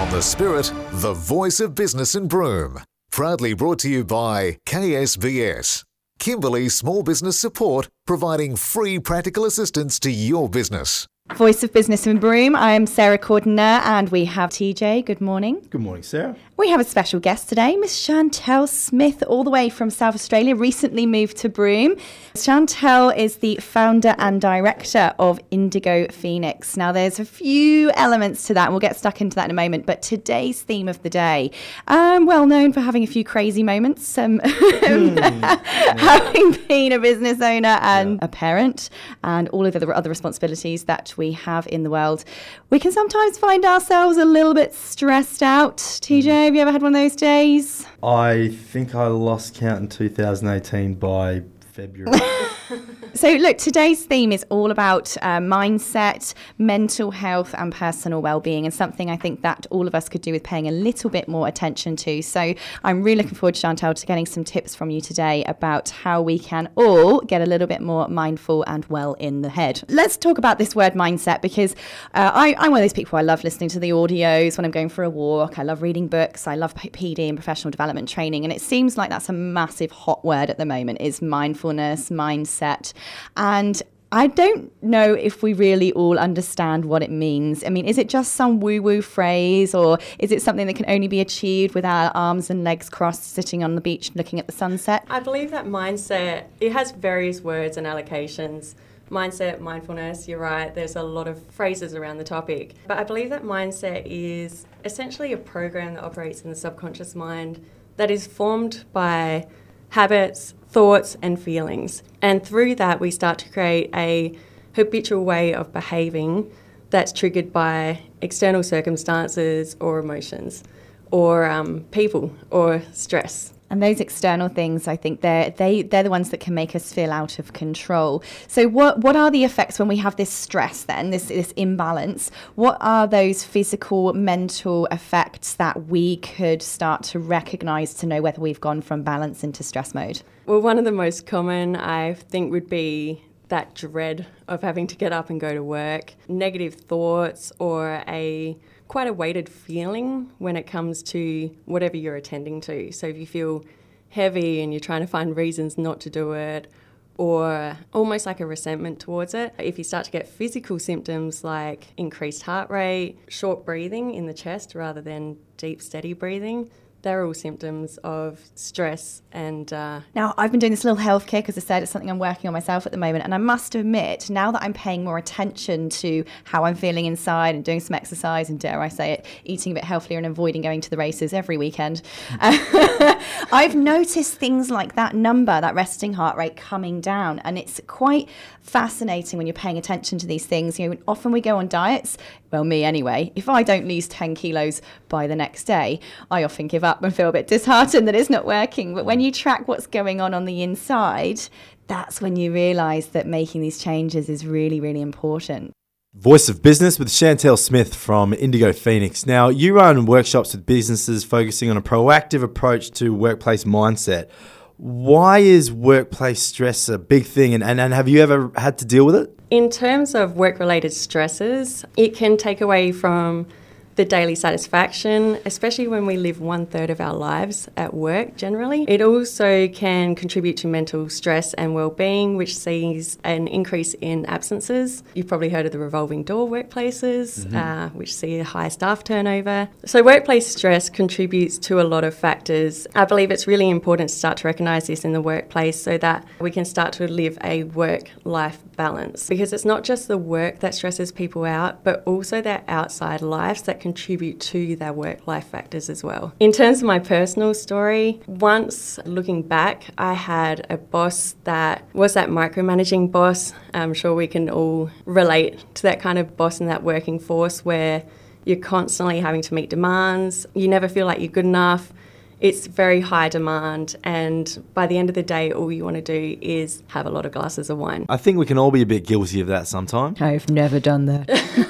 On The Spirit, the voice of business in Broome. Proudly brought to you by KSBS. Kimberley Small Business Support, providing free practical assistance to your business. Voice of Business in Broome. I'm Sarah Cordner and we have TJ. Good morning. Good morning, Sarah. We have a special guest today, Miss Chantel Smith, all the way from South Australia, recently moved to Broome. Chantel is the founder and director of Indigo Phoenix. Now, there's a few elements to that, and we'll get stuck into that in a moment, but today's theme of the day, well known for having a few crazy moments, having been a business owner and a parent, and all of the other responsibilities that we have in the world. We can sometimes find ourselves a little bit stressed out. TJ, have you ever had one of those days? I think I lost count in 2018 by February. So look, today's theme is all about mindset, mental health and personal well-being, and something I think that all of us could do with paying a little bit more attention to. So I'm really looking forward, Chantel, to getting some tips from you today about how we can all get a little bit more mindful and well in the head. Let's talk about this word mindset, because I'm one of those people, I love listening to the audios when I'm going for a walk. I love reading books. I love PD and professional development training. And it seems like that's a massive hot word at the moment, is mindfulness, mindset. And I don't know if we really all understand what it means. I mean, is it just some woo-woo phrase, or is it something that can only be achieved with our arms and legs crossed, sitting on the beach looking at the sunset? I believe that mindset, it has various words and allocations. Mindset, mindfulness, you're right, there's a lot of phrases around the topic. But I believe that mindset is essentially a program that operates in the subconscious mind that is formed by habits, thoughts and feelings. And through that, we start to create a habitual way of behaving that's triggered by external circumstances or emotions or people or stress. And those external things, I think they're the ones that can make us feel out of control. So what are the effects when we have this stress then, this imbalance? What are those physical, mental effects that we could start to recognise to know whether we've gone from balance into stress mode? Well, one of the most common, I think, would be that dread of having to get up and go to work, negative thoughts, or quite a weighted feeling when it comes to whatever you're attending to. So if you feel heavy and you're trying to find reasons not to do it, or almost like a resentment towards it. If you start to get physical symptoms like increased heart rate, short breathing in the chest rather than deep, steady breathing, they're all symptoms of stress. And now, I've been doing this little health kick, as I said, it's something I'm working on myself at the moment. And I must admit, now that I'm paying more attention to how I'm feeling inside and doing some exercise and, dare I say it, eating a bit healthier and avoiding going to the races every weekend, I've noticed things like that number, that resting heart rate coming down. And it's quite fascinating when you're paying attention to these things. You know, often we go on diets, well, me anyway, if I don't lose 10 kilos by the next day, I often give up and feel a bit disheartened that it's not working. But when you track what's going on the inside, that's when you realise that making these changes is really, really important. Voice of Business with Chantel Smith from Indigo Phoenix. Now, you run workshops with businesses focusing on a proactive approach to workplace mindset. Why is workplace stress a big thing, and have you ever had to deal with it? In terms of work-related stresses, it can take away from the daily satisfaction, especially when we live 1/3 of our lives at work generally. It also can contribute to mental stress and well-being, which sees an increase in absences. You've probably heard of the revolving door workplaces, which see a high staff turnover. So workplace stress contributes to a lot of factors. I believe it's really important to start to recognise this in the workplace so that we can start to live a work-life balance, because it's not just the work that stresses people out, but also their outside lives that contribute to their work-life factors as well. In terms of my personal story, once looking back, I had a boss that was that micromanaging boss. I'm sure we can all relate to that kind of boss in that working force where you're constantly having to meet demands, you never feel like you're good enough. It's very high demand, and by the end of the day, all you want to do is have a lot of glasses of wine. I think we can all be a bit guilty of that sometimes. I've never done that.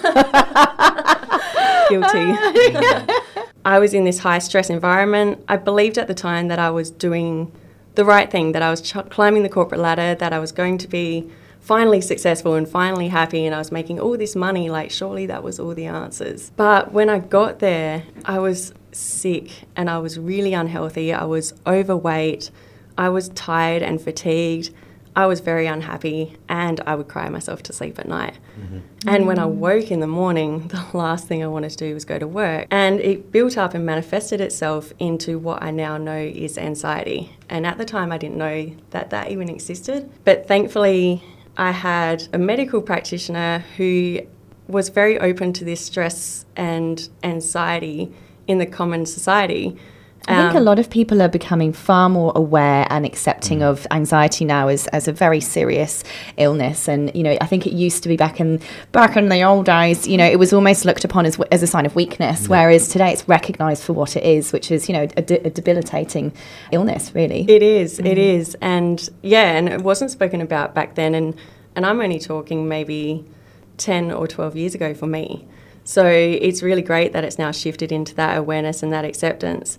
Guilty. I was in this high stress environment. I believed at the time that I was doing the right thing, that I was climbing the corporate ladder, that I was going to be finally successful and finally happy and I was making all this money, like surely that was all the answers. But when I got there, I was sick and I was really unhealthy. I was overweight. I was tired and fatigued. I was very unhappy and I would cry myself to sleep at night. And when I woke in the morning, the last thing I wanted to do was go to work. And it built up and manifested itself into what I now know is anxiety. And at the time, I didn't know that that even existed. But thankfully, I had a medical practitioner who was very open to this stress and anxiety in the common society. I think a lot of people are becoming far more aware and accepting of anxiety now as a very serious illness. And, you know, I think it used to be back in the old days, you know, it was almost looked upon as a sign of weakness, whereas today it's recognised for what it is, which is, you know, a debilitating illness, really. It is. And, and it wasn't spoken about back then. And I'm only talking maybe 10 or 12 years ago for me. So it's really great that it's now shifted into that awareness and that acceptance.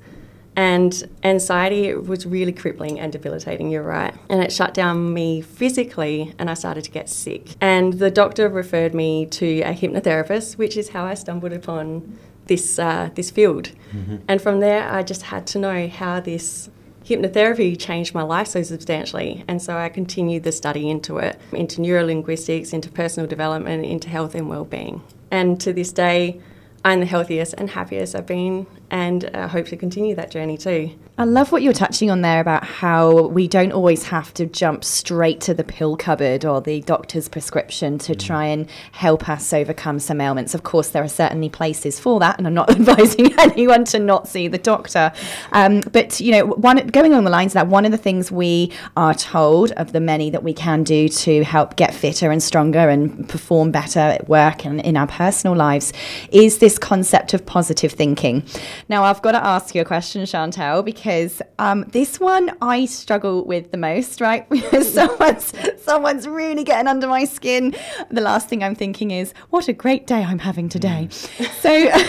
And anxiety was really crippling and debilitating, you're right. And it shut down me physically and I started to get sick. And the doctor referred me to a hypnotherapist, which is how I stumbled upon this field. And from there, I just had to know how this hypnotherapy changed my life so substantially. And so I continued the study into it, into neurolinguistics, into personal development, into health and well-being. And to this day, I'm the healthiest and happiest I've been, and I hope to continue that journey too. I love what you're touching on there about how we don't always have to jump straight to the pill cupboard or the doctor's prescription to try and help us overcome some ailments. Of course, there are certainly places for that, and I'm not advising anyone to not see the doctor. But, you know, going on the lines of that, one of the things we are told of the many that we can do to help get fitter and stronger and perform better at work and in our personal lives is this concept of positive thinking. Now, I've got to ask you a question, Chantel, because this one I struggle with the most, right? Because someone's really getting under my skin. The last thing I'm thinking is, what a great day I'm having today. So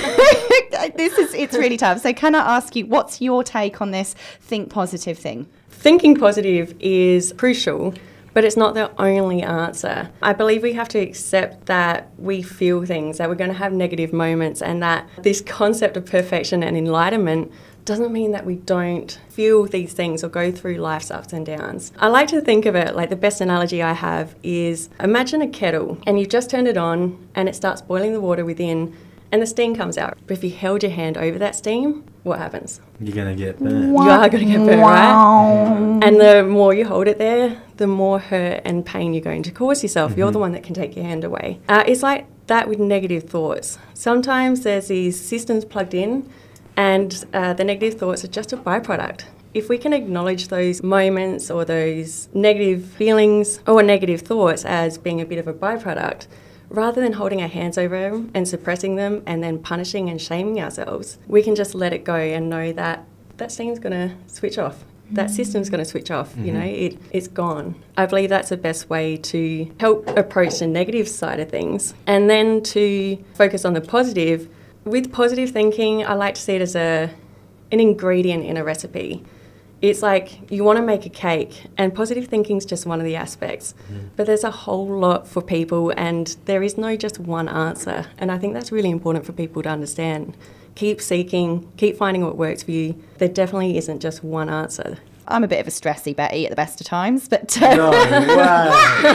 it's really tough. So can I ask you, what's your take on this think positive thing? Thinking positive is crucial, but it's not the only answer. I believe we have to accept that we feel things, that we're going to have negative moments, and that this concept of perfection and enlightenment doesn't mean that we don't feel these things or go through life's ups and downs. I like to think of it like the best analogy I have is imagine a kettle and you've just turned it on and it starts boiling the water within and the steam comes out. But if you held your hand over that steam, what happens? You're going to get burnt. You are going to get burnt, right? And the more you hold it there, the more hurt and pain you're going to cause yourself. You're the one that can take your hand away. It's like that with negative thoughts. Sometimes there's these systems plugged in and the negative thoughts are just a byproduct. If we can acknowledge those moments or those negative feelings or negative thoughts as being a bit of a byproduct, rather than holding our hands over them and suppressing them and then punishing and shaming ourselves, we can just let it go and know that that steam's going to switch off. That system's going to switch off, you know, it's gone. I believe that's the best way to help approach the negative side of things. And then to focus on the positive. With positive thinking, I like to see it as an ingredient in a recipe. It's like you want to make a cake and positive thinking is just one of the aspects. But there's a whole lot for people and there is no just one answer. And I think that's really important for people to understand. Keep seeking, keep finding what works for you. There definitely isn't just one answer. I'm a bit of a stressy Betty at the best of times, but No way.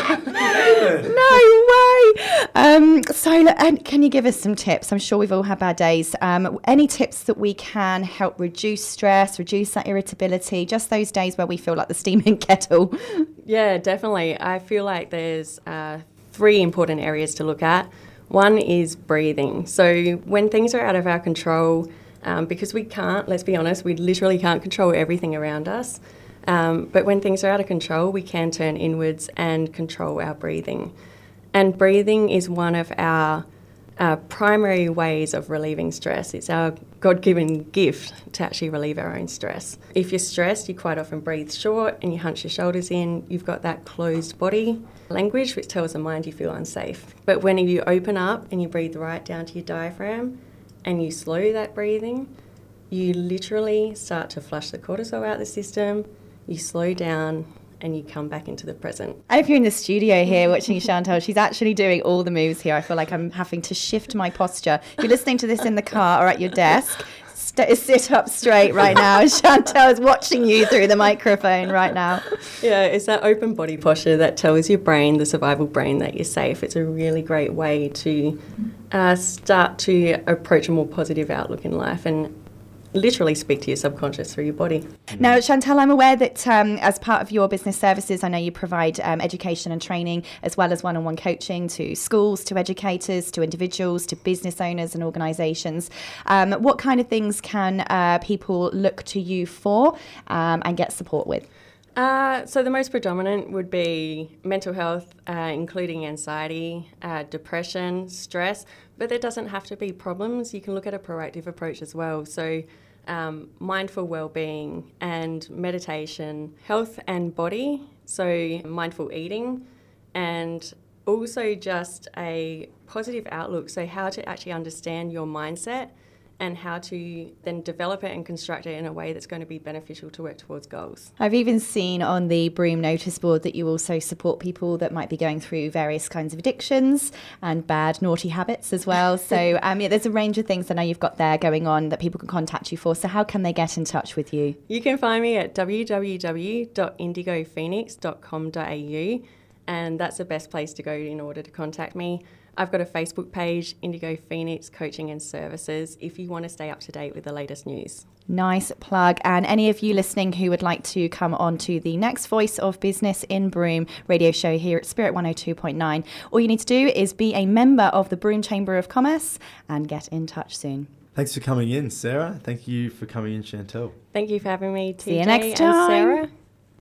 No way. So, and can you give us some tips? I'm sure we've all had bad days. Any tips that we can help reduce stress, reduce that irritability, just those days where we feel like the steaming kettle? Yeah, definitely. I feel like there's 3 important areas to look at. One is breathing. So when things are out of our control, because we can't, let's be honest, we literally can't control everything around us. But when things are out of control, we can turn inwards and control our breathing. And breathing is one of our primary ways of relieving stress. It's our God-given gift to actually relieve our own stress. If you're stressed, you quite often breathe short and you hunch your shoulders in. You've got that closed body language, which tells the mind you feel unsafe. But when you open up and you breathe right down to your diaphragm and you slow that breathing, you literally start to flush the cortisol out the system. You slow down and you come back into the present. And if you're in the studio here watching Chantal, she's actually doing all the moves here. I feel like I'm having to shift my posture. If you're listening to this in the car or at your desk, sit up straight right now. Chantal is watching you through the microphone right now. Yeah, it's that open body posture that tells your brain, the survival brain, that you're safe. It's a really great way to start to approach a more positive outlook in life and literally speak to your subconscious through your body. Now, Chantal, I'm aware that as part of your business services, I know you provide education and training as well as one-on-one coaching to schools, to educators, to individuals, to business owners and organisations. What kind of things can people look to you for and get support with? So the most predominant would be mental health, including anxiety, depression, stress, but there doesn't have to be problems. You can look at a proactive approach as well. So mindful well-being and meditation, health and body, so mindful eating, and also just a positive outlook. So how to actually understand your mindset and how to then develop it and construct it in a way that's going to be beneficial to work towards goals. I've even seen on the Broome notice board that you also support people that might be going through various kinds of addictions and bad, naughty habits as well. So yeah, there's a range of things I know you've got there going on that people can contact you for. So how can they get in touch with you? You can find me at www.indigophoenix.com.au, and that's the best place to go in order to contact me. I've got a Facebook page, Indigo Phoenix Coaching and Services, if you want to stay up to date with the latest news. Nice plug. And any of you listening who would like to come on to the next Voice of Business in Broome radio show here at Spirit 102.9, all you need to do is be a member of the Broome Chamber of Commerce and get in touch soon. Thanks for coming in, Sarah. Thank you for coming in, Chantal. Thank you for having me, TJ. See you next time. And Sarah.